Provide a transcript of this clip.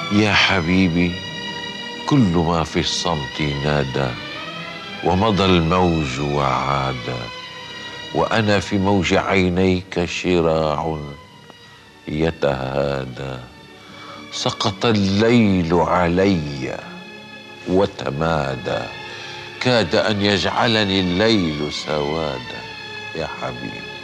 يا حبيبي، كل ما في الصمت نادى، ومضى الموج وعاد، وأنا في موج عينيك شراع يتهادى. سقط الليل علي وتمادى، كاد أن يجعلني الليل سوادا. يا حبيبي.